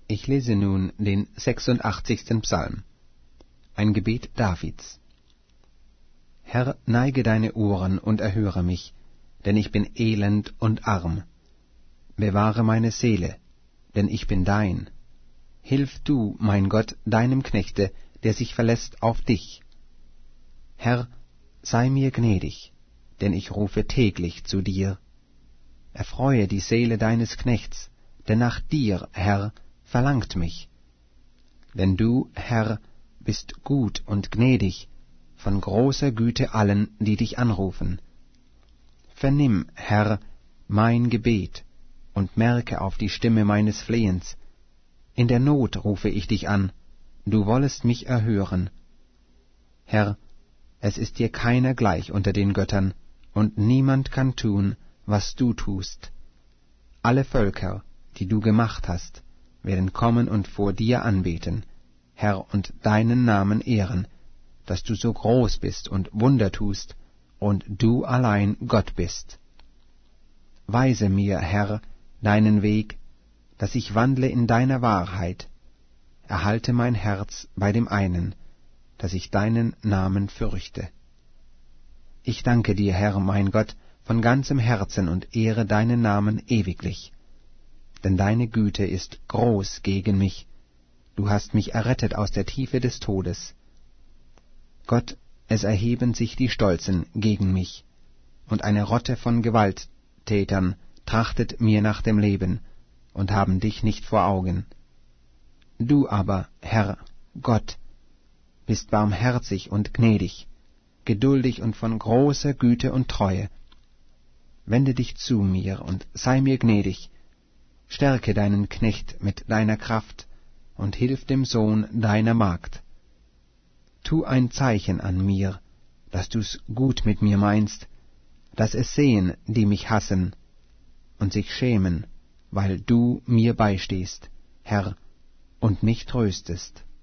Ich lese nun den 86. Psalm, ein Gebet Davids. Herr, neige deine Ohren und erhöre mich, denn ich bin elend und arm. Bewahre meine Seele, denn ich bin dein. Hilf du, mein Gott, deinem Knechte, der sich verlässt auf dich. Herr, sei mir gnädig, denn ich rufe täglich zu dir. Erfreue die Seele deines Knechts, denn nach dir, Herr, verlangt mich. Denn du, Herr, bist gut und gnädig, von großer Güte allen, die dich anrufen. Vernimm, Herr, mein Gebet, und merke auf die Stimme meines Flehens. In der Not rufe ich dich an, du wollest mich erhören. Herr, es ist dir keiner gleich unter den Göttern, und niemand kann tun, was du tust. Alle Völker, die du gemacht hast, werden kommen und vor dir anbeten, Herr, und deinen Namen ehren, dass du so groß bist und Wunder tust, und du allein Gott bist. Weise mir, Herr, deinen Weg, dass ich wandle in deiner Wahrheit. Erhalte mein Herz bei dem einen, dass ich deinen Namen fürchte. Ich danke dir, Herr, mein Gott, von ganzem Herzen und ehre deinen Namen ewiglich. Denn deine Güte ist groß gegen mich, du hast mich errettet aus der Tiefe des Todes. Gott, es erheben sich die Stolzen gegen mich, und eine Rotte von Gewalttätern trachtet mir nach dem Leben, und haben dich nicht vor Augen. Du aber, Herr, Gott, bist barmherzig und gnädig, geduldig und von großer Güte und Treue. Wende dich zu mir und sei mir gnädig, stärke deinen Knecht mit deiner Kraft und hilf dem Sohn deiner Magd. Tu ein Zeichen an mir, dass du's gut mit mir meinst, dass es sehen, die mich hassen, und sich schämen, weil du mir beistehst, Herr, und mich tröstest.